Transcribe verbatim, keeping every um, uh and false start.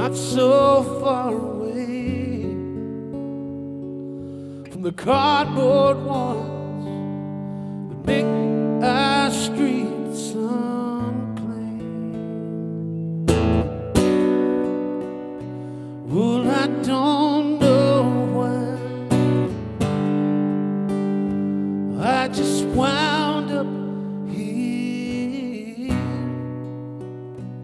not so far away from the cardboard walls that make our streets unclean. Well, I don't know why I just wound